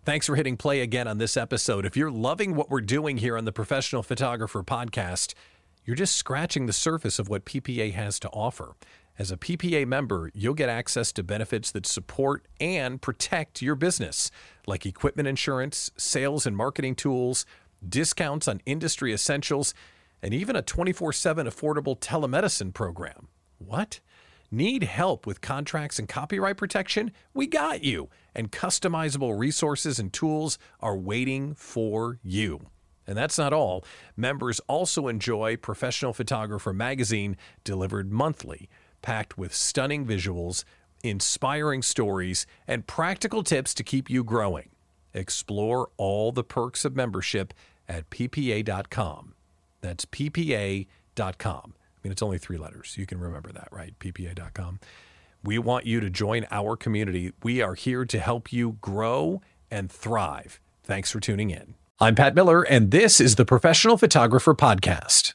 Thanks for hitting play again on this episode. If you're loving what we're doing here on the Professional Photographer Podcast, you're just scratching the surface of what PPA has to offer. As a PPA member, you'll get access to benefits that support and protect your business, like equipment insurance, sales and marketing tools, discounts on industry essentials, and even a 24/7 affordable telemedicine program. What? Need help with contracts and copyright protection? We got you. And customizable resources and tools are waiting for you. And that's not all. Members also enjoy Professional Photographer Magazine delivered monthly, packed with stunning visuals, inspiring stories, and practical tips to keep you growing. Explore all the perks of membership at ppa.com. That's ppa.com. I mean, it's only 3 letters. You can remember that, right? ppa.com. We want you to join our community. We are here to help you grow and thrive. Thanks for tuning in. I'm Pat Miller, and this is the Professional Photographer Podcast.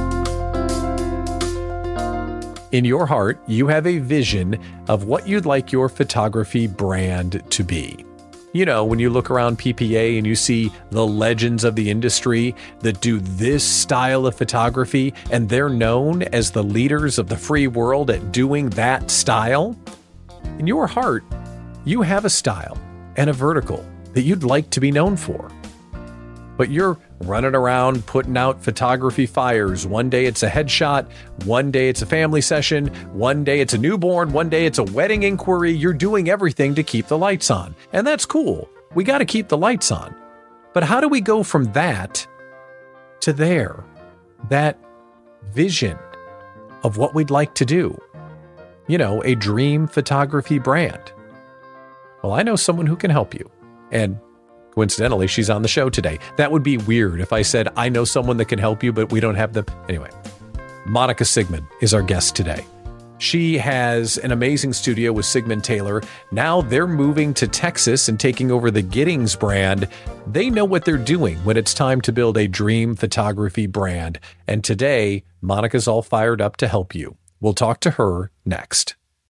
In your heart, you have a vision of what you'd like your photography brand to be. You know, when you look around PPA and you see the legends of the industry that do this style of photography, and they're known as the leaders of the free world at doing that style, in your heart, you have a style and a vertical that you'd like to be known for. But you're running around putting out photography fires. One day it's a headshot, one day it's a family session, one day it's a newborn, one day it's a wedding inquiry. You're doing everything to keep the lights on. And that's cool. We got to keep the lights on. But how do we go from that to there? That vision of what we'd like to do. You know, a dream photography brand. Well, I know someone who can help you. And coincidentally, she's on the show today. That would be weird if I said, I know someone that can help you, but we don't have the... Anyway, Monica Sigmund is our guest today. She has an amazing studio with Sigmund Taylor. Now they're moving to Texas and taking over the Giddings brand. They know what they're doing when it's time to build a dream photography brand. And today, Monica's all fired up to help you. We'll talk to her next.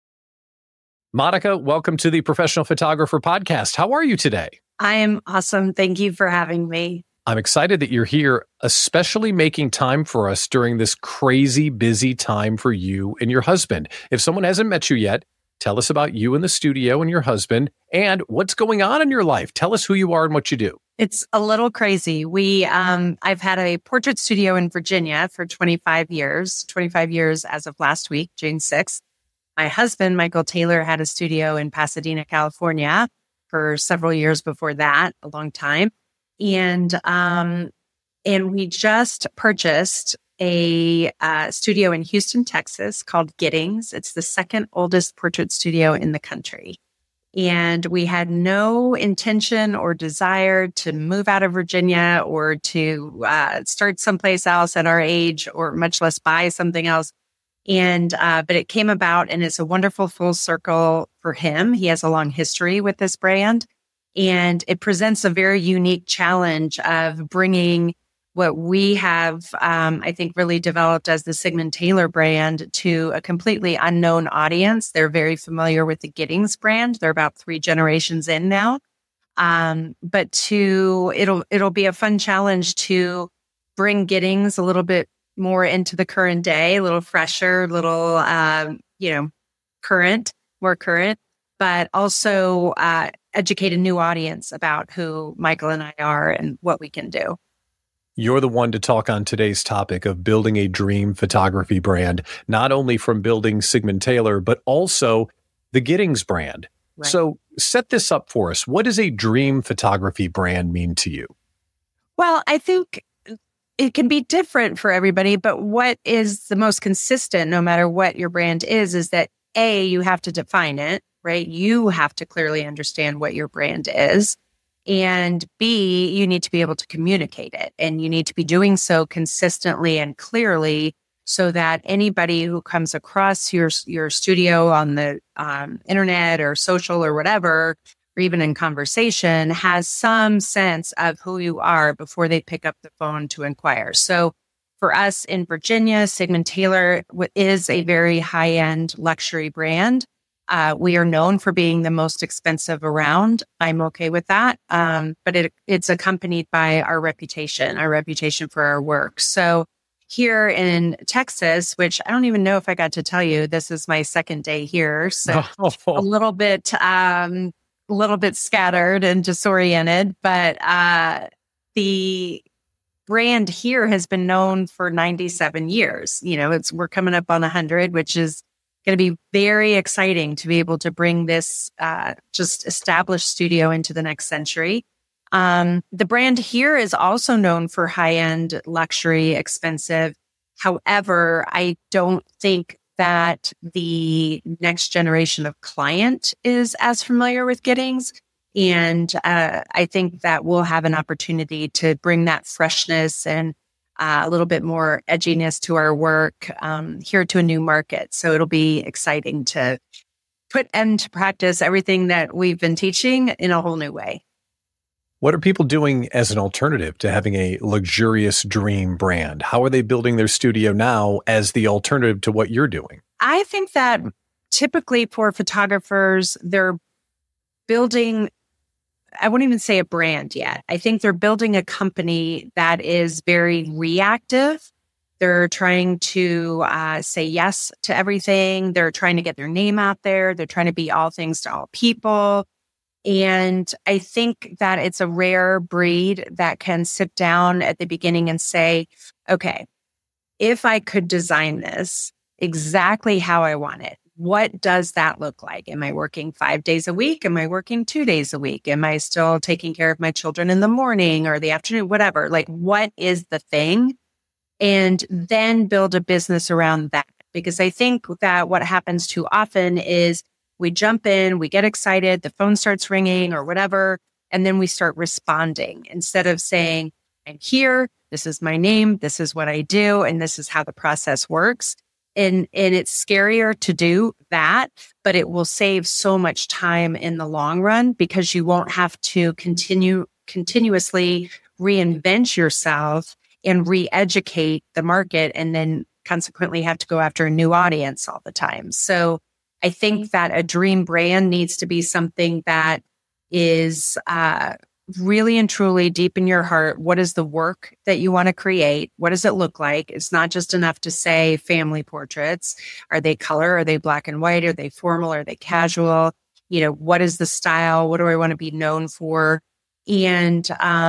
Monica, welcome to the Professional Photographer Podcast. How are you today? I am awesome. Thank you for having me. I'm excited that you're here, especially making time for us during this crazy busy time for you and your husband. If someone hasn't met you yet, tell us about you and the studio and your husband and what's going on in your life. Tell us who you are and what you do. It's a little crazy. I've had a portrait studio in Virginia for 25 years as of last week, June 6th. My husband, Michael Taylor, had a studio in Pasadena, California for several years before that, a long time. And we just purchased a studio in Houston, Texas called Giddings. It's the second oldest portrait studio in the country. And we had no intention or desire to move out of Virginia or to start someplace else at our age, or much less buy something else. But it came about, and it's a wonderful full circle for him. He has a long history with this brand, and it presents a very unique challenge of bringing what we have, I think, really developed as the Sigmund Taylor brand to a completely unknown audience. They're very familiar with the Giddings brand. They're about 3 generations in now. But it'll be a fun challenge to bring Giddings a little bit more into the current day, a little fresher, more current, but also educate a new audience about who Michael and I are and what we can do. You're the one to talk on today's topic of building a dream photography brand, not only from building Sigmund Taylor, but also the Giddings brand. Right. So set this up for us. What does a dream photography brand mean to you? Well, I think it can be different for everybody, but what is the most consistent, no matter what your brand is that A, you have to define it, right? You have to clearly understand what your brand is. And B, you need to be able to communicate it. And you need to be doing so consistently and clearly so that anybody who comes across your studio on the internet or social or whatever, or even in conversation, has some sense of who you are before they pick up the phone to inquire. So for us in Virginia, Sigmund Taylor is a very high-end luxury brand. We are known for being the most expensive around. I'm okay with that. But it's accompanied by our reputation for our work. So here in Texas, which I don't even know if I got to tell you, this is my second day here. So a little bit scattered and disoriented, but the brand here has been known for 97 years. We're coming up on 100, which is going to be very exciting to be able to bring this just established studio into the next century. The brand here is also known for high-end, luxury, expensive. However, I don't think that the next generation of client is as familiar with Giddings. And I think that we'll have an opportunity to bring that freshness and a little bit more edginess to our work here to a new market. So it'll be exciting to put into practice everything that we've been teaching in a whole new way. What are people doing as an alternative to having a luxurious dream brand? How are they building their studio now as the alternative to what you're doing? I think that typically for photographers, they're building, I wouldn't even say a brand yet. I think they're building a company that is very reactive. They're trying to say yes to everything. They're trying to get their name out there. They're trying to be all things to all people. And I think that it's a rare breed that can sit down at the beginning and say, okay, if I could design this exactly how I want it, what does that look like? Am I working 5 days a week? Am I working 2 days a week? Am I still taking care of my children in the morning or the afternoon? Whatever. Like, what is the thing? And then build a business around that. Because I think that what happens too often is we jump in, we get excited, the phone starts ringing or whatever, and then we start responding instead of saying, I'm here, this is my name, this is what I do, and this is how the process works. And it's scarier to do that, but it will save so much time in the long run because you won't have to continuously reinvent yourself and re-educate the market and then consequently have to go after a new audience all the time. So I think that a dream brand needs to be something that is really and truly deep in your heart. What is the work that you want to create? What does it look like? It's not just enough to say family portraits. Are they color? Are they black and white? Are they formal? Are they casual? What is the style? What do I want to be known for? And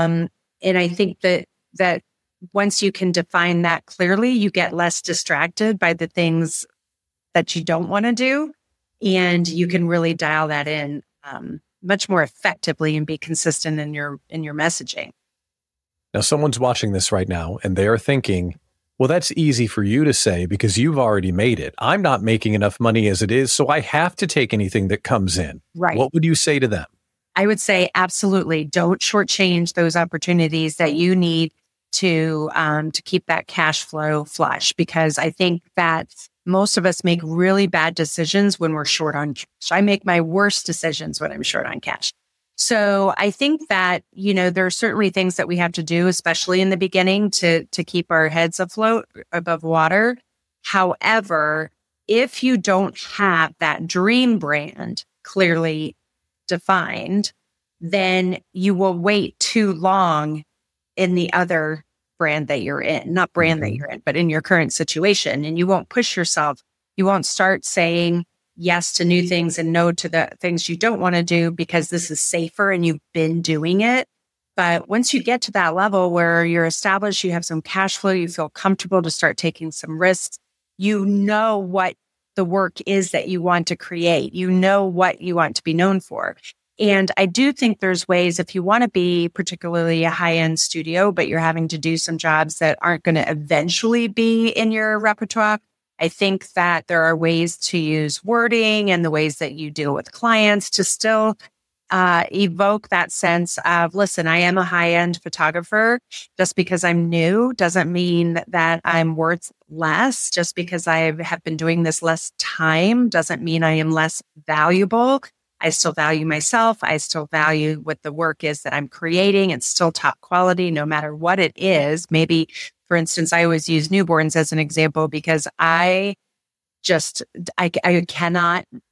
I think that once you can define that clearly, you get less distracted by the things that you don't want to do. And you can really dial that in much more effectively and be consistent in your messaging. Now, someone's watching this right now and they are thinking, well, that's easy for you to say because you've already made it. I'm not making enough money as it is, so I have to take anything that comes in. Right. What would you say to them? I would say absolutely don't shortchange those opportunities that you need to keep that cash flow flush, because I think that most of us make really bad decisions when we're short on cash. I make my worst decisions when I'm short on cash. So I think that, there are certainly things that we have to do, especially in the beginning to keep our heads afloat above water. However, if you don't have that dream brand clearly defined, then you will wait too long in the other brand that you're in, not brand that you're in, but in your current situation. And you won't push yourself. You won't start saying yes to new things and no to the things you don't want to do because this is safer and you've been doing it. But once you get to that level where you're established, you have some cash flow, you feel comfortable to start taking some risks, you know what the work is that you want to create. You know what you want to be known for. And I do think there's ways, if you want to be particularly a high-end studio, but you're having to do some jobs that aren't going to eventually be in your repertoire, I think that there are ways to use wording and the ways that you deal with clients to still evoke that sense of, listen, I am a high-end photographer. Just because I'm new doesn't mean that I'm worth less. Just because I have been doing this less time doesn't mean I am less valuable. I still value myself. I still value what the work is that I'm creating. It's still top quality, no matter what it is. Maybe, for instance, I always use newborns as an example because I cannot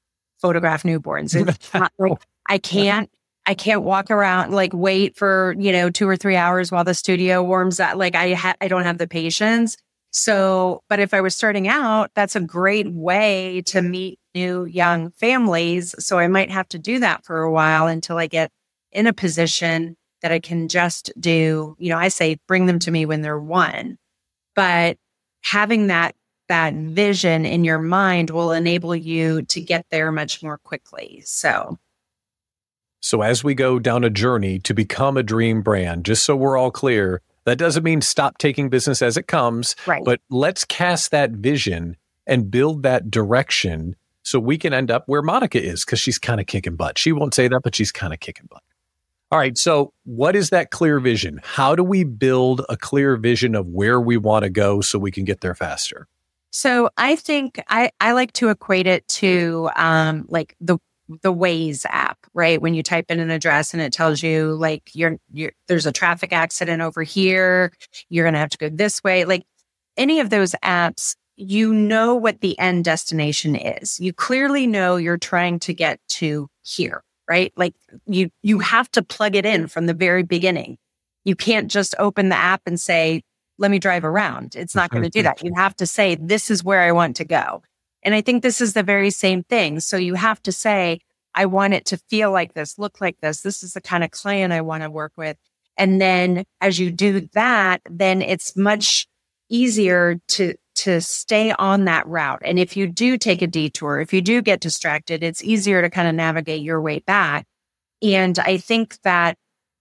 photograph newborns. It's not like I can't walk around, like wait for, 2 or 3 hours while the studio warms up. Like I don't have the patience. So, but if I was starting out, that's a great way to meet new young families. So I might have to do that for a while until I get in a position that I can just do, I say bring them to me when they're 1, but having that vision in your mind will enable you to get there much more quickly. So as we go down a journey to become a dream brand, just so we're all clear, that doesn't mean stop taking business as it comes, right. But let's cast that vision and build that direction so we can end up where Monica is, because she's kind of kicking butt. She won't say that, but she's kind of kicking butt. All right. So what is that clear vision? How do we build a clear vision of where we want to go so we can get there faster? So I think I like to equate it to like the Waze app, right? When you type in an address and it tells you like there's a traffic accident over here, you're going to have to go this way. Like any of those apps, you know what the end destination is. You clearly know you're trying to get to here, right? Like you have to plug it in from the very beginning. You can't just open the app and say, let me drive around. It's not going to do that. You have to say, this is where I want to go. And I think this is the very same thing. So you have to say, I want it to feel like this, look like this. This is the kind of client I want to work with. And then as you do that, then it's much easier to stay on that route. And if you do take a detour, if you do get distracted, it's easier to kind of navigate your way back. And I think that,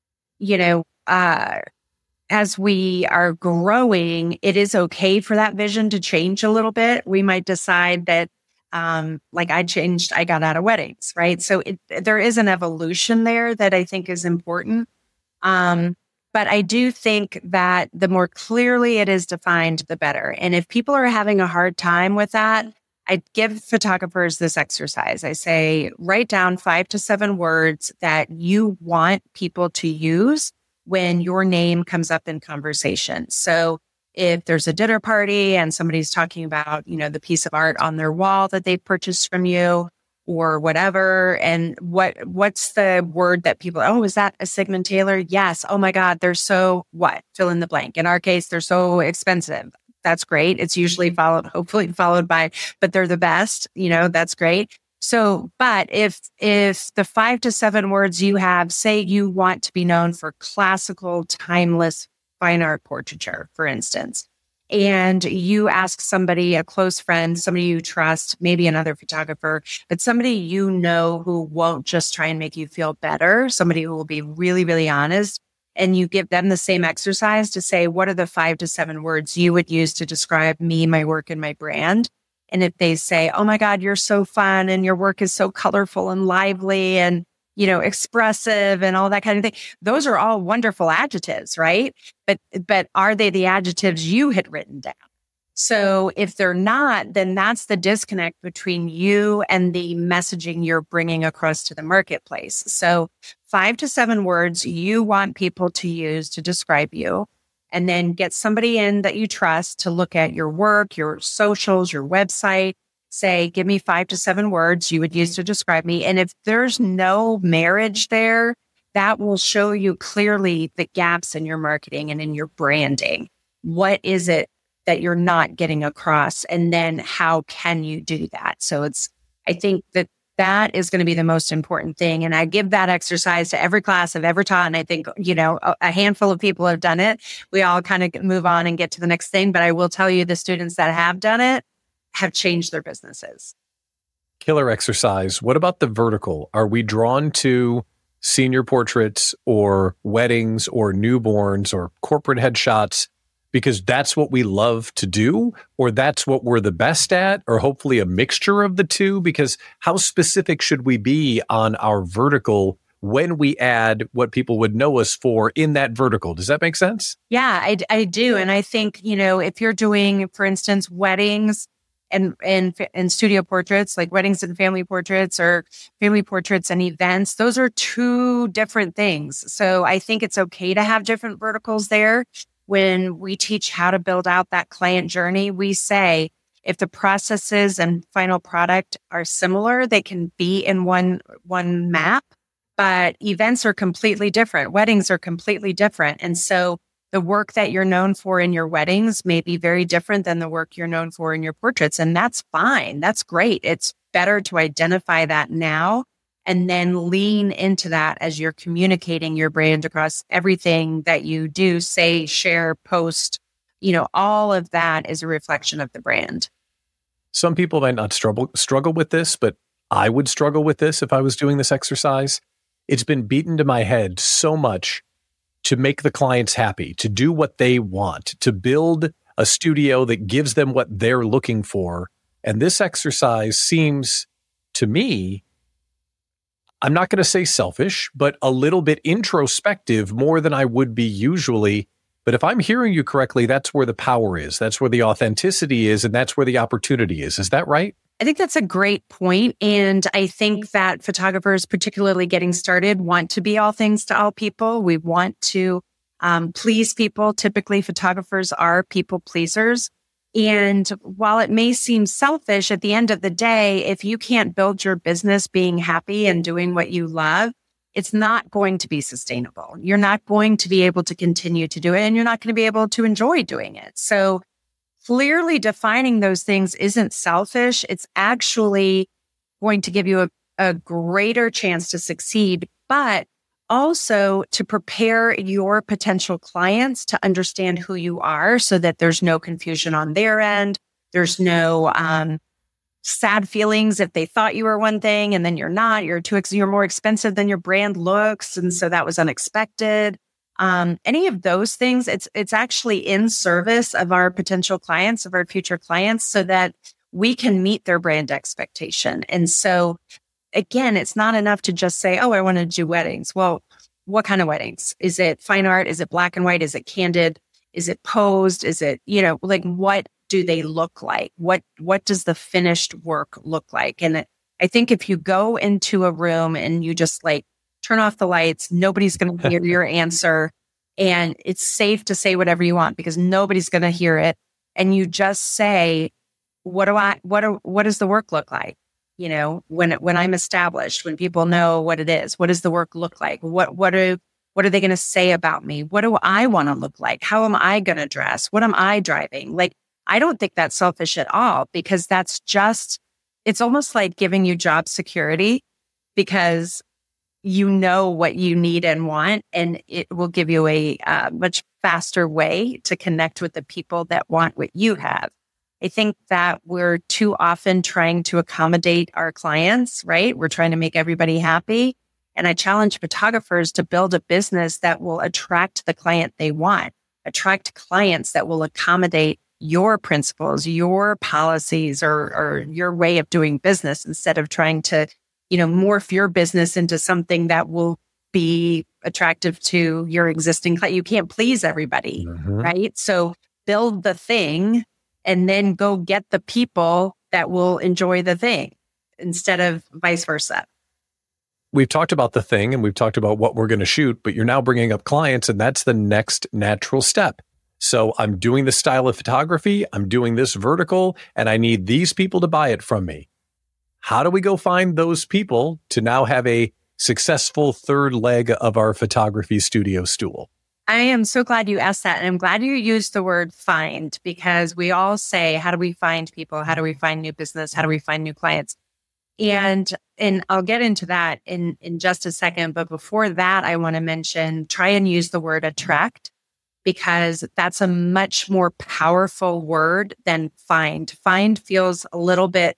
as we are growing, it is okay for that vision to change a little bit. We might decide that, like I got out of weddings, right? So there is an evolution there that I think is important. But I do think that the more clearly it is defined, the better. And if people are having a hard time with that, I give photographers this exercise. I say, write down 5 to 7 words that you want people to use when your name comes up in conversation. So if there's a dinner party and somebody's talking about, the piece of art on their wall that they've purchased from you or whatever, and what's the word that people, is that a Sigmund Taylor? Yes. Oh my God, they're so what? Fill in the blank. In our case, they're so expensive. That's great. It's usually hopefully followed by, but they're the best, that's great. So, but if the 5 to 7 words you have, say you want to be known for classical, timeless fine art portraiture, for instance, and you ask somebody, a close friend, somebody you trust, maybe another photographer, but somebody who won't just try and make you feel better, somebody who will be really, really honest, and you give them the same exercise to say, what are the 5 to 7 words you would use to describe me, my work, and my brand? And if they say, oh my God, you're so fun and your work is so colorful and lively and, expressive and all that kind of thing, those are all wonderful adjectives, right? But are they the adjectives you had written down? So if they're not, then that's the disconnect between you and the messaging you're bringing across to the marketplace. So 5 to 7 words you want people to use to describe you. And then get somebody in that you trust to look at your work, your socials, your website. Say, give me 5 to 7 words you would use to describe me. And if there's no marriage there, that will show you clearly the gaps in your marketing and in your branding. What is it that you're not getting across? And then how can you do that? So I think that is going to be the most important thing. And I give that exercise to every class I've ever taught. And I think, a handful of people have done it. We all kind of move on and get to the next thing. But I will tell you, the students that have done it have changed their businesses. Killer exercise. What about the vertical? Are we drawn to senior portraits or weddings or newborns or corporate headshots because that's what we love to do, or that's what we're the best at, or hopefully a mixture of the two? Because how specific should we be on our vertical when we add what people would know us for in that vertical? Does that make sense? Yeah, I do. And I think, if you're doing, for instance, weddings and studio portraits, like weddings and family portraits, or family portraits and events, those are 2 different things. So I think it's okay to have different verticals there. When we teach how to build out that client journey, we say, if the processes and final product are similar, they can be in one map, but events are completely different. Weddings are completely different. And so the work that you're known for in your weddings may be very different than the work you're known for in your portraits. And that's fine. That's great. It's better to identify that now and then lean into that as you're communicating your brand across everything that you do, say, share, post. All of that is a reflection of the brand. Some people might not struggle with this, but I would struggle with this if I was doing this exercise. It's been beaten to my head so much to make the clients happy, to do what they want, to build a studio that gives them what they're looking for. And this exercise seems to me, I'm not going to say selfish, but a little bit introspective more than I would be usually. But if I'm hearing you correctly, that's where the power is. That's where the authenticity is. And that's where the opportunity is. Is that right? I think that's a great point. And I think that photographers, particularly getting started, want to be all things to all people. We want to please people. Typically, photographers are people pleasers. And while it may seem selfish, at the end of the day, if you can't build your business being happy and doing what you love, it's not going to be sustainable. You're not going to be able to continue to do it, and you're not going to be able to enjoy doing it. So clearly defining those things isn't selfish. It's actually going to give you a greater chance to succeed, but also to prepare your potential clients to understand who you are so that there's no confusion on their end. There's no sad feelings if they thought you were one thing and then you're not. You're more expensive than your brand looks, and so that was unexpected. Any of those things, it's actually in service of our potential clients, of our future clients, so that we can meet their brand expectation. And so again, it's not enough to just say, oh, I want to do weddings. Well, what kind of weddings? Is it fine art? Is it black and white? Is it candid? Is it posed? Is it, what do they look like? What does the finished work look like? And I think if you go into a room and you just turn off the lights, nobody's going to hear your answer. And it's safe to say whatever you want because nobody's going to hear it. And you just say, what does the work look like? When I'm established, when people know what it is, what does the work look like? What are they going to say about me? What do I want to look like? How am I going to dress? What am I driving? I don't think that's selfish at all because it's almost like giving you job security because you know what you need and want, and it will give you a much faster way to connect with the people that want what you have. I think that we're too often trying to accommodate our clients, right? We're trying to make everybody happy. And I challenge photographers to build a business that will attract the client they want, attract clients that will accommodate your principles, your policies, or your way of doing business instead of trying to, morph your business into something that will be attractive to your existing client. You can't please everybody, right? So build the thing and then go get the people that will enjoy the thing instead of vice versa. We've talked about the thing and we've talked about what we're going to shoot, but you're now bringing up clients, and that's the next natural step. So I'm doing this style of photography, I'm doing this vertical, and I need these people to buy it from me. How do we go find those people to now have a successful third leg of our photography studio stool? I am so glad you asked that. And I'm glad you used the word find, because we all say, how do we find people? How do we find new business? How do we find new clients? And I'll get into that in just a second. But before that, I want to mention, try and use the word attract, because that's a much more powerful word than find. Find feels a little bit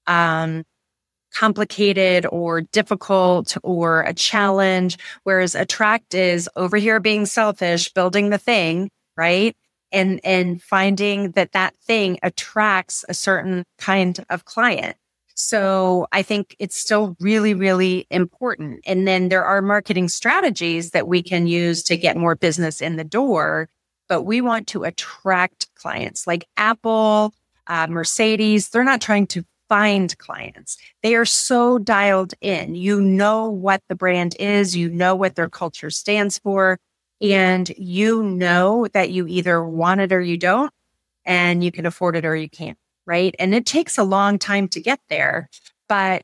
complicated or difficult or a challenge, whereas attract is over here being selfish, building the thing, right? And finding that thing attracts a certain kind of client. So I think it's still really, really important. And then there are marketing strategies that we can use to get more business in the door, but we want to attract clients like Apple, Mercedes. They're not trying to find clients. They are so dialed in. You know what the brand is, you know what their culture stands for, and you know that you either want it or you don't, and you can afford it or you can't. right? And it takes a long time to get there. But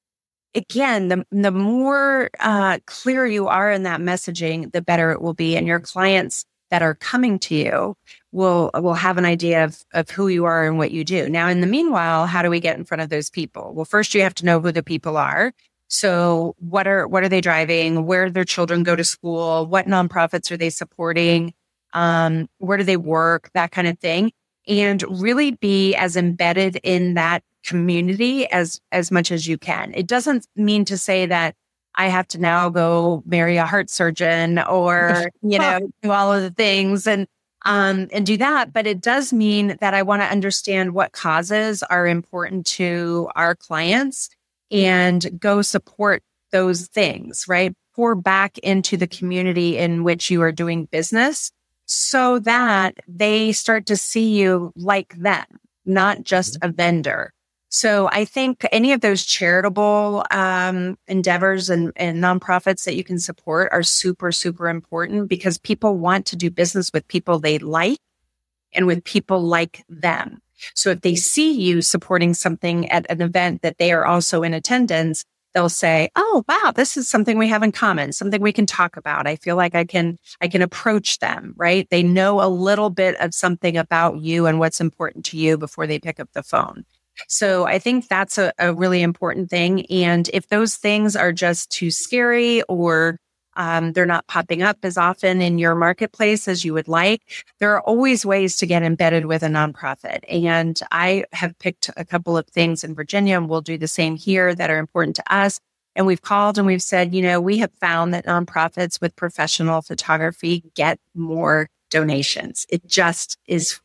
again, the more clear you are in that messaging, the better it will be. And your clients that are coming to you will have an idea of who you are and what you do. Now, in the meanwhile, how do we get in front of those people? Well, first you have to know who the people are. So what are they driving? Where do their children go to school? What nonprofits are they supporting? Where do they work? That kind of thing. And really be as embedded in that community as much as you can. It doesn't mean to say that I have to now go marry a heart surgeon or, do all of the things and do that. But it does mean that I want to understand what causes are important to our clients and go support those things, right? Pour back into the community in which you are doing business so that they start to see you like them, not just a vendor. So I think any of those charitable endeavors and nonprofits that you can support are super, super important because people want to do business with people they like and with people like them. So if they see you supporting something at an event that they are also in attendance, they'll say, oh, wow, this is something we have in common, something we can talk about. I feel like I can approach them, right? They know a little bit of something about you and what's important to you before they pick up the phone. So I think that's a really important thing. And if those things are just too scary or they're not popping up as often in your marketplace as you would like, there are always ways to get embedded with a nonprofit. And I have picked a couple of things in Virginia, and we'll do the same here, that are important to us. And we've called and we've said, we have found that nonprofits with professional photography get more donations. It just is.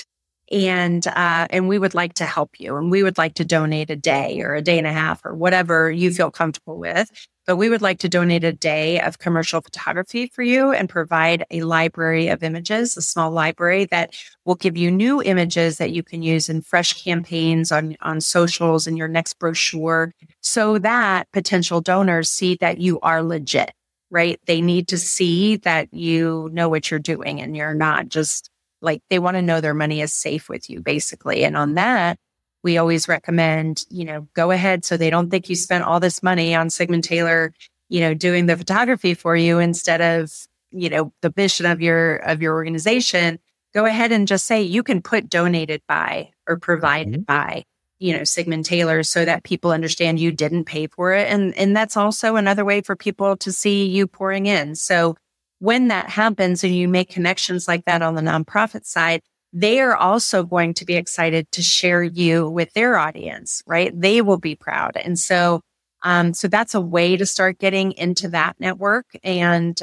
And we would like to help you, and we would like to donate a day or a day and a half or whatever you feel comfortable with. But we would like to donate a day of commercial photography for you and provide a library of images, a small library that will give you new images that you can use in fresh campaigns on socials and your next brochure, so that potential donors see that you are legit, right? They need to see that you know what you're doing and you're not just like, they want to know their money is safe with you, basically. And on that, we always recommend, go ahead so they don't think you spent all this money on Sigmund Taylor, doing the photography for you instead of, the mission of your organization. Go ahead and just say you can put donated by or provided by, Sigmund Taylor, so that people understand you didn't pay for it. And that's also another way for people to see you pouring in. So when that happens and you make connections like that on the nonprofit side, they are also going to be excited to share you with their audience, right? They will be proud. And so that's a way to start getting into that network and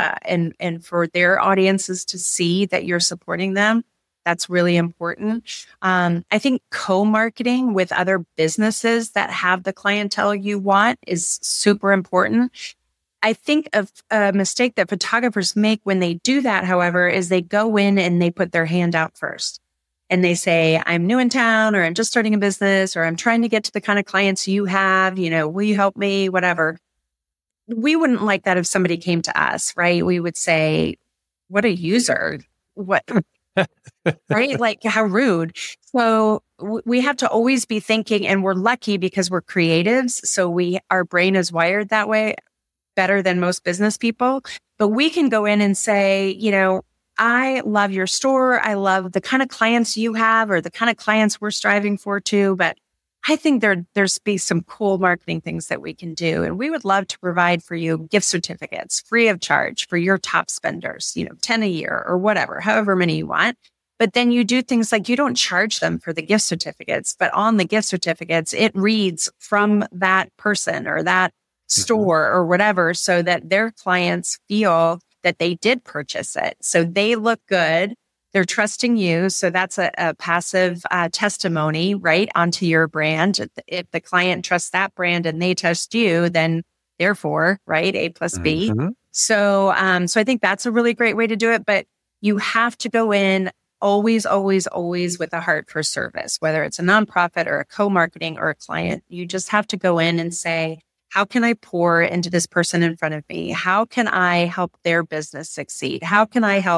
for their audiences to see that you're supporting them. That's really important. I think co-marketing with other businesses that have the clientele you want is super important. I think of a mistake that photographers make when they do that, however, is they go in and they put their hand out first. And they say, I'm new in town, or I'm just starting a business, or I'm trying to get to the kind of clients you have, will you help me? Whatever. We wouldn't like that if somebody came to us, right? We would say, what a user. What, right? Like, how rude. So we have to always be thinking, and we're lucky because we're creatives. So our brain is wired that way, better than most business people. But we can go in and say, I love your store. I love the kind of clients you have, or the kind of clients we're striving for too. But I think there's be some cool marketing things that we can do. And we would love to provide for you gift certificates free of charge for your top spenders, 10 a year or whatever, however many you want. But then you do things like you don't charge them for the gift certificates, but on the gift certificates, it reads from that person or that store or whatever, so that their clients feel that they did purchase it. So they look good. They're trusting you. So that's a passive testimony, right, onto your brand. If the client trusts that brand and they trust you, then therefore, right, A plus B. So I think that's a really great way to do it. But you have to go in always, always, always with a heart for service, whether it's a nonprofit or a co-marketing or a client. You just have to go in and say, how can I pour into this person in front of me? How can I help their business succeed? How can I help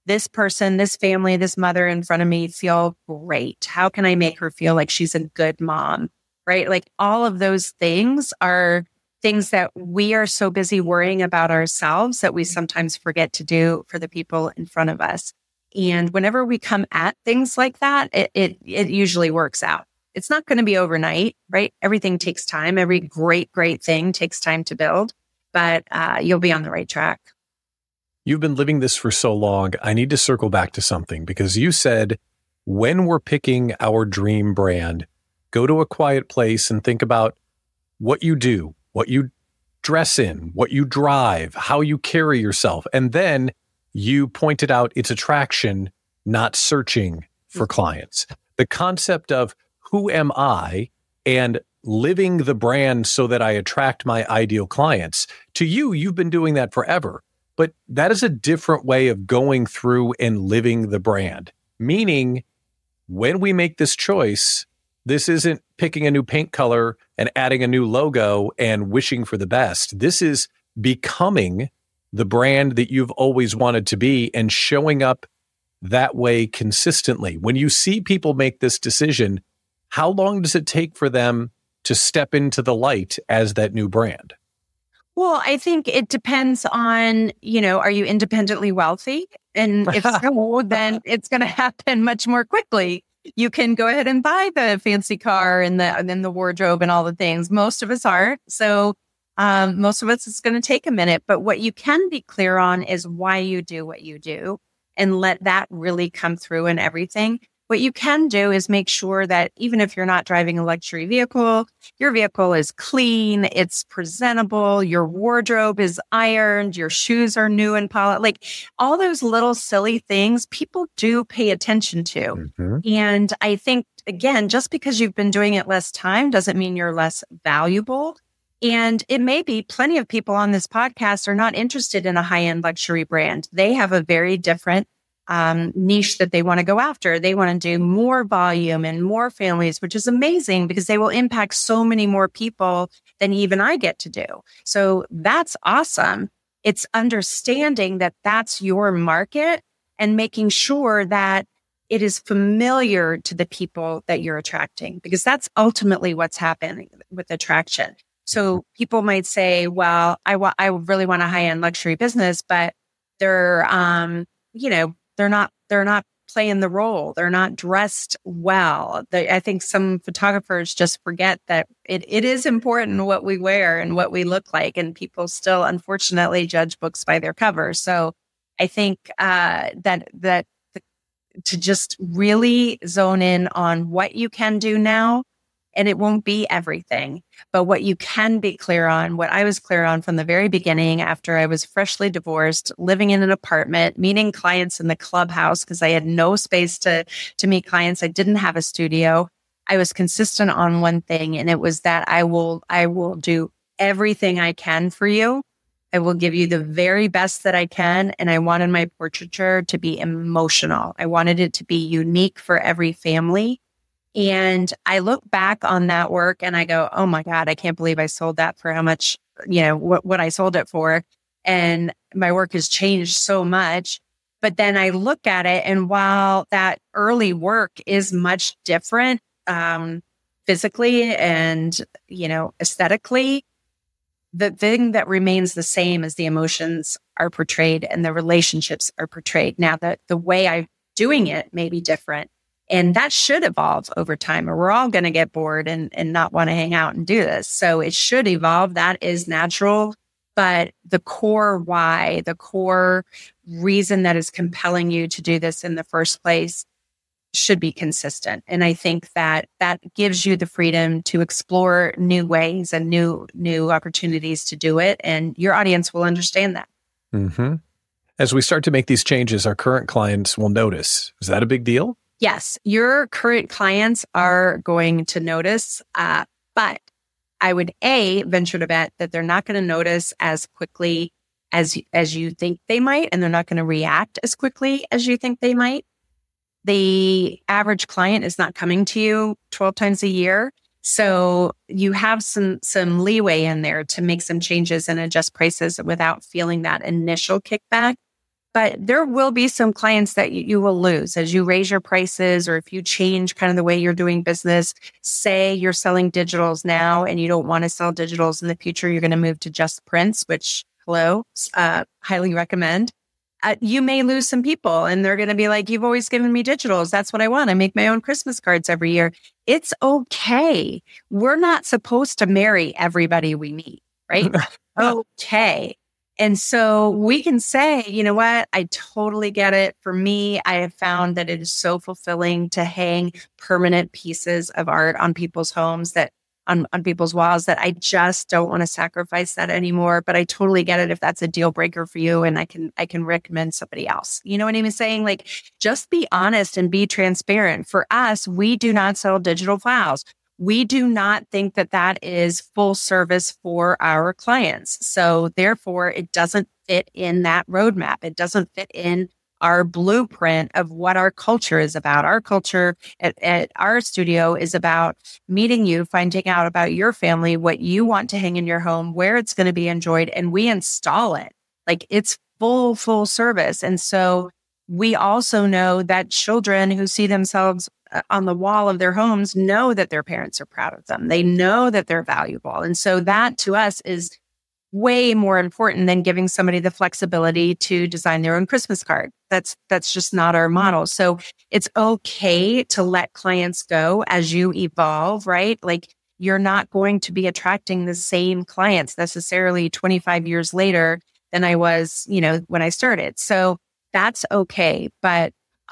this person, this family, this mother in front of me feel great? How can I make her feel like she's a good mom? Right? Like all of those things are things that we are so busy worrying about ourselves that we sometimes forget to do for the people in front of us. And whenever we come at things like that, it usually works out. It's not going to be overnight, right? Everything takes time. Every great thing takes time to build, but you'll be on the right track. You've been living this for so long. I need to circle back to something because you said when we're picking our dream brand, go to a quiet place and think about what you do, what you dress in, what you drive, how you carry yourself. And then you pointed out it's attraction, not searching for clients. The concept of who am I and living the brand so that I attract my ideal clients. To you, you've been doing that forever. But that is a different way of going through and living the brand. Meaning, when we make this choice, this isn't picking a new paint color and adding a new logo and wishing for the best. This is becoming the brand that you've always wanted to be and showing up that way consistently. When you see people make this decision, how long does it take for them to step into the light as that new brand? Well, I think it depends on, are you independently wealthy? And if so, then it's going to happen much more quickly. You can go ahead and buy the fancy car and then the wardrobe and all the things. Most of us aren't. So most of us, it's going to take a minute. But what you can be clear on is why you do what you do and let that really come through in everything. What you can do is make sure that even if you're not driving a luxury vehicle, your vehicle is clean, it's presentable, your wardrobe is ironed, your shoes are new and polished. Like all those little silly things, people do pay attention to. Mm-hmm. And I think, again, just because you've been doing it less time doesn't mean you're less valuable. And it may be plenty of people on this podcast are not interested in a high-end luxury brand. They have a very different niche that they want to go after. They want to do more volume and more families, which is amazing because they will impact so many more people than even I get to do. So that's awesome. It's understanding that that's your market and making sure that it is familiar to the people that you're attracting, because that's ultimately what's happening with attraction. So people might say, well, I really want a high-end luxury business, but they're, they're not playing the role. They're not dressed well. I think some photographers just forget that it is important what we wear and what we look like. And people still, unfortunately, judge books by their cover. So I think that to just really zone in on what you can do now. And it won't be everything, but what you can be clear on, what I was clear on from the very beginning after I was freshly divorced, living in an apartment, meeting clients in the clubhouse because I had no space to meet clients. I didn't have a studio. I was consistent on one thing, and it was that I will do everything I can for you. I will give you the very best that I can. And I wanted my portraiture to be emotional. I wanted it to be unique for every family. And I look back on that work and I go, oh my God, I can't believe I sold that for how much, what I sold it for. And my work has changed so much. But then I look at it, and while that early work is much different, physically and, aesthetically, the thing that remains the same is the emotions are portrayed and the relationships are portrayed. Now the way I'm doing it may be different. And that should evolve over time, or we're all going to get bored and not want to hang out and do this. So it should evolve. That is natural. But the core why, the core reason that is compelling you to do this in the first place should be consistent. And I think that gives you the freedom to explore new ways and new opportunities to do it. And your audience will understand that. Mm-hmm. As we start to make these changes, our current clients will notice. Is that a big deal? Yes, your current clients are going to notice, but I would venture to bet that they're not going to notice as quickly as you think they might, and they're not going to react as quickly as you think they might. The average client is not coming to you 12 times a year, so you have some leeway in there to make some changes and adjust prices without feeling that initial kickback. But there will be some clients that you will lose as you raise your prices, or if you change kind of the way you're doing business. Say you're selling digitals now and you don't want to sell digitals in the future. You're going to move to just prints, which highly recommend. You may lose some people and they're going to be like, you've always given me digitals. That's what I want. I make my own Christmas cards every year. It's okay. We're not supposed to marry everybody we meet, right? Okay. And so we can say, you know what? I totally get it. For me, I have found that it is so fulfilling to hang permanent pieces of art on people's homes, that on people's walls, that I just don't want to sacrifice that anymore. But I totally get it if that's a deal breaker for you, and I can recommend somebody else. You know what I'm saying? Like, just be honest and be transparent. For us, we do not sell digital files. We do not think that that is full service for our clients. So therefore, it doesn't fit in that roadmap. It doesn't fit in our blueprint of what our culture is about. Our culture at our studio is about meeting you, finding out about your family, what you want to hang in your home, where it's going to be enjoyed, and we install it. Like, it's full service. And so we also know that children who see themselves on the wall of their homes know that their parents are proud of them. They know that they're valuable. And so that to us is way more important than giving somebody the flexibility to design their own Christmas card. That's just not our model. So it's okay to let clients go as you evolve, right? Like, you're not going to be attracting the same clients necessarily 25 years later than I was, when I started. So that's okay. But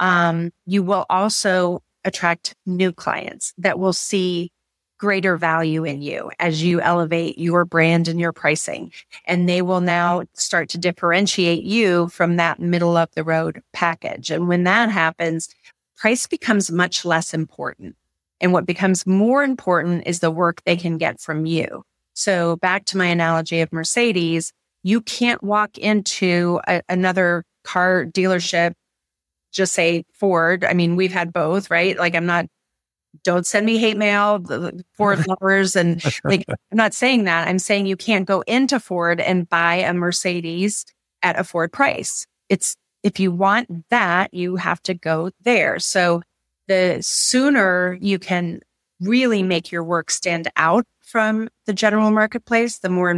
you will also attract new clients that will see greater value in you as you elevate your brand and your pricing. And they will now start to differentiate you from that middle of the road package. And when that happens, price becomes much less important. And what becomes more important is the work they can get from you. So back to my analogy of Mercedes, you can't walk into another car dealership, just say Ford. I mean, we've had both, right? Like, don't send me hate mail, the Ford lovers. And like, I'm not saying that. I'm saying you can't go into Ford and buy a Mercedes at a Ford price. If you want that, you have to go there. So the sooner you can really make your work stand out from the general marketplace, the more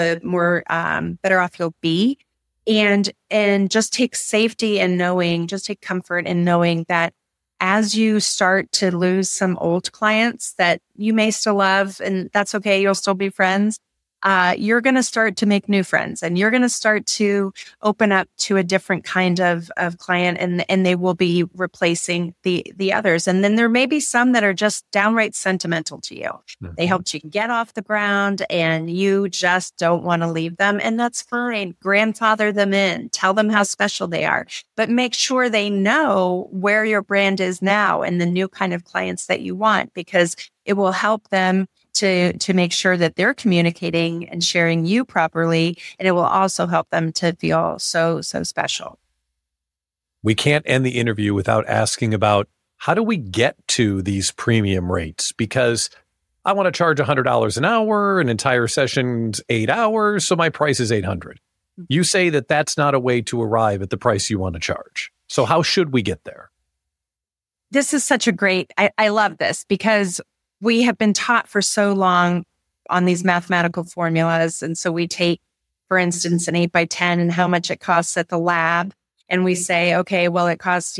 better off you'll be. And just take safety in knowing, just take comfort in knowing that as you start to lose some old clients that you may still love, and that's okay, you'll still be friends, you're going to start to make new friends, and you're going to start to open up to a different kind of client, and they will be replacing the others. And then there may be some that are just downright sentimental to you. Mm-hmm. They helped you get off the ground and you just don't want to leave them. And that's fine. Grandfather them in, tell them how special they are, but make sure they know where your brand is now and the new kind of clients that you want, because it will help them to make sure that they're communicating and sharing you properly. And it will also help them to feel so special. We can't end the interview without asking about, how do we get to these premium rates? Because I want to charge $100 an hour, an entire session's 8 hours, so my price is $800. You say that that's not a way to arrive at the price you want to charge. So how should we get there? This is such a great, I love this, because we have been taught for so long on these mathematical formulas. And so we take, for instance, an 8x10 and how much it costs at the lab. And we say, okay, well, it costs,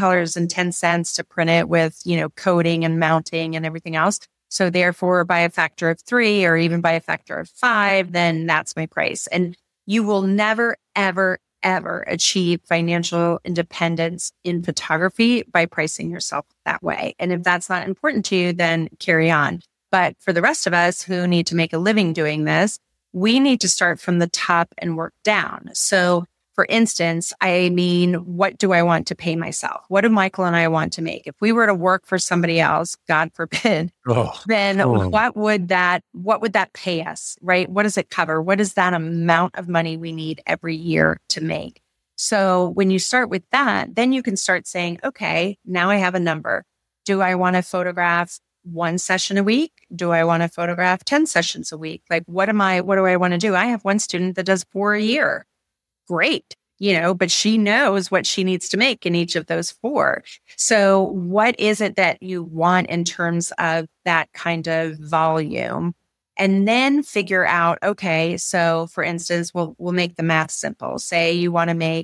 $7.10 to print it with, coding and mounting and everything else. So therefore, by a factor of 3 or even by a factor of 5, then that's my price. And you will never, ever, ever achieve financial independence in photography by pricing yourself that way. And if that's not important to you, then carry on. But for the rest of us who need to make a living doing this, we need to start from the top and work down. So for instance, what do I want to pay myself? What do Michael and I want to make? If we were to work for somebody else, God forbid, then what would that pay us, right? What does it cover? What is that amount of money we need every year to make? So when you start with that, then you can start saying, okay, now I have a number. Do I want to photograph 1 session a week? Do I want to photograph 10 sessions a week? Like, what do I want to do? I have one student that does 4 a year. Great. but she knows what she needs to make in each of those 4. So what is it that you want in terms of that kind of volume? And then figure out, okay, so for instance, we'll make the math simple. Say you want to make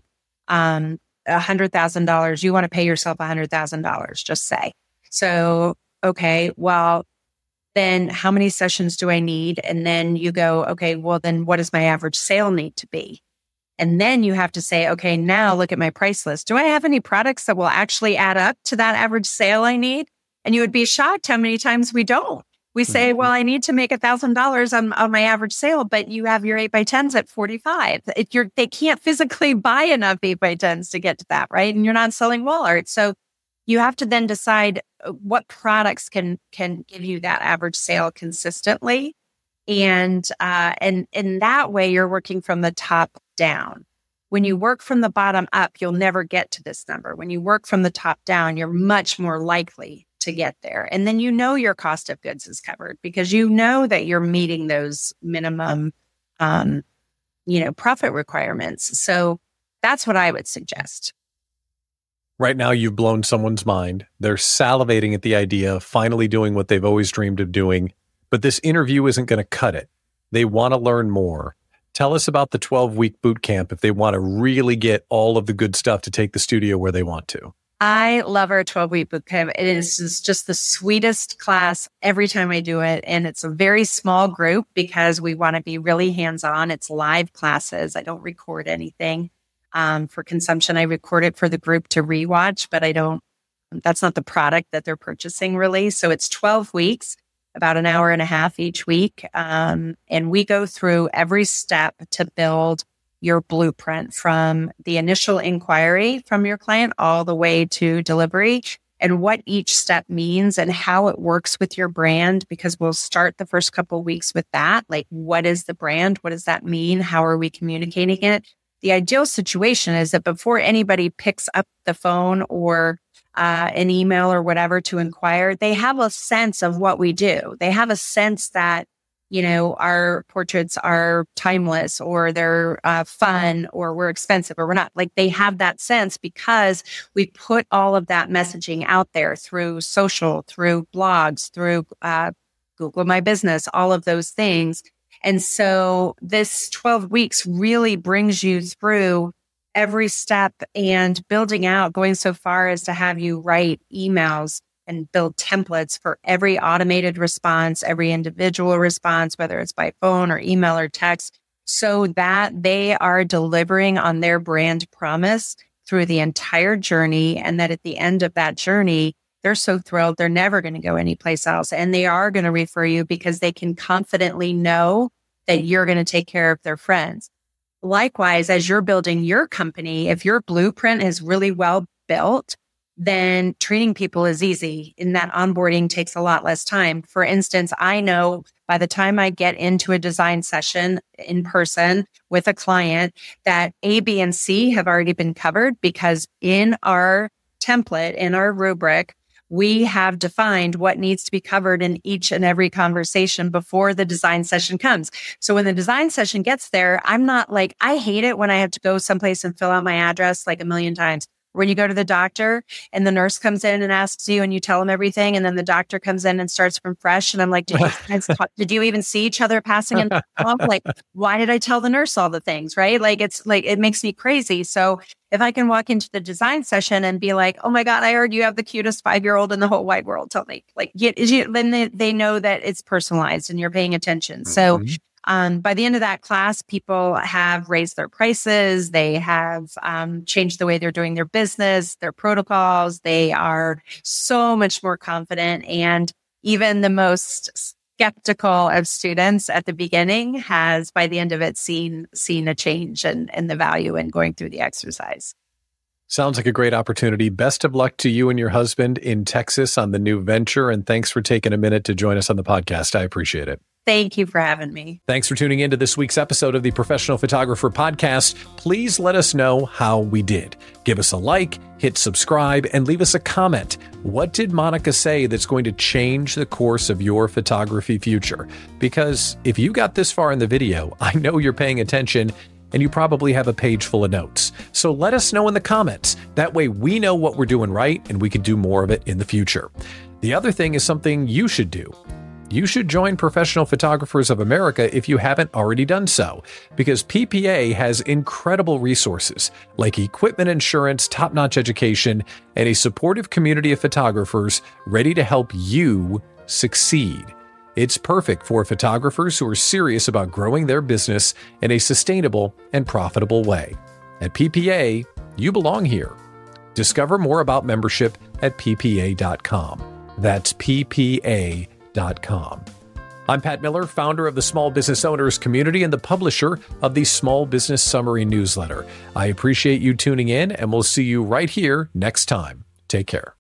$100,000. You want to pay yourself $100,000, just say. So, okay, well, then how many sessions do I need? And then you go, okay, well, then what does my average sale need to be? And then you have to say, okay, now look at my price list. Do I have any products that will actually add up to that average sale I need? And you would be shocked how many times we don't. We say, well, I need to make $1,000 on my average sale, but you have your 8x10s at 45. They can't physically buy enough 8x10s to get to that, right? And you're not selling wall art. So you have to then decide what products can give you that average sale consistently. And in that way, you're working from the top down. When you work from the bottom up, you'll never get to this number. When you work from the top down, you're much more likely to get there. And then your cost of goods is covered because you know that you're meeting those minimum, profit requirements. So that's what I would suggest. Right now, you've blown someone's mind. They're salivating at the idea of finally doing what they've always dreamed of doing. But this interview isn't going to cut it. They want to learn more. Tell us about the 12-week boot camp if they want to really get all of the good stuff to take the studio where they want to. I love our 12-week boot camp. It is just the sweetest class every time I do it. And it's a very small group because we want to be really hands-on. It's live classes. I don't record anything for consumption. I record it for the group to rewatch, but that's not the product that they're purchasing really. So it's 12 weeks. About an hour and a half each week. And we go through every step to build your blueprint from the initial inquiry from your client all the way to delivery and what each step means and how it works with your brand, because we'll start the first couple of weeks with that. Like, what is the brand? What does that mean? How are we communicating it? The ideal situation is that before anybody picks up the phone or an email or whatever to inquire, they have a sense of what we do. They have a sense that, our portraits are timeless or they're fun or we're expensive or we're not. Like, they have that sense because we put all of that messaging out there through social, through blogs, through Google My Business, all of those things. And so this 12 weeks really brings you through every step and building out, going so far as to have you write emails and build templates for every automated response, every individual response, whether it's by phone or email or text, so that they are delivering on their brand promise through the entire journey. And that at the end of that journey, they're so thrilled, they're never going to go anyplace else. And they are going to refer you because they can confidently know that you're going to take care of their friends. Likewise, as you're building your company, if your blueprint is really well built, then treating people is easy and that onboarding takes a lot less time. For instance, I know by the time I get into a design session in person with a client that A, B, and C have already been covered because in our template, in our rubric, we have defined what needs to be covered in each and every conversation before the design session comes. So when the design session gets there, I'm not like, I hate it when I have to go someplace and fill out my address like a million times. When you go to the doctor and the nurse comes in and asks you and you tell them everything. And then the doctor comes in and starts from fresh. And I'm like, did you even see each other passing in the hall? Like, why did I tell the nurse all the things? Right. Like, it's like, it makes me crazy. So if I can walk into the design session and be like, oh my God, I heard you have the cutest 5-year-old in the whole wide world. Tell me, like, then they know that it's personalized and you're paying attention. So by the end of that class, people have raised their prices. They have changed the way they're doing their business, their protocols. They are so much more confident. And even the most skeptical of students at the beginning has, by the end of it, seen a change in the value in going through the exercise. Sounds like a great opportunity. Best of luck to you and your husband in Texas on the new venture. And thanks for taking a minute to join us on the podcast. I appreciate it. Thank you for having me. Thanks for tuning in to this week's episode of the Professional Photographer Podcast. Please let us know how we did. Give us a like, hit subscribe, and leave us a comment. What did Monica say that's going to change the course of your photography future? Because if you got this far in the video, I know you're paying attention. and you probably have a page full of notes. So let us know in the comments. That way we know what we're doing right and we can do more of it in the future. The other thing is something you should do. You should join Professional Photographers of America if you haven't already done so, because PPA has incredible resources like equipment insurance, top-notch education, and a supportive community of photographers ready to help you succeed. It's perfect for photographers who are serious about growing their business in a sustainable and profitable way. At PPA, you belong here. Discover more about membership at ppa.com. That's ppa.com. I'm Pat Miller, founder of the Small Business Owners Community and the publisher of the Small Business Summary newsletter. I appreciate you tuning in, and we'll see you right here next time. Take care.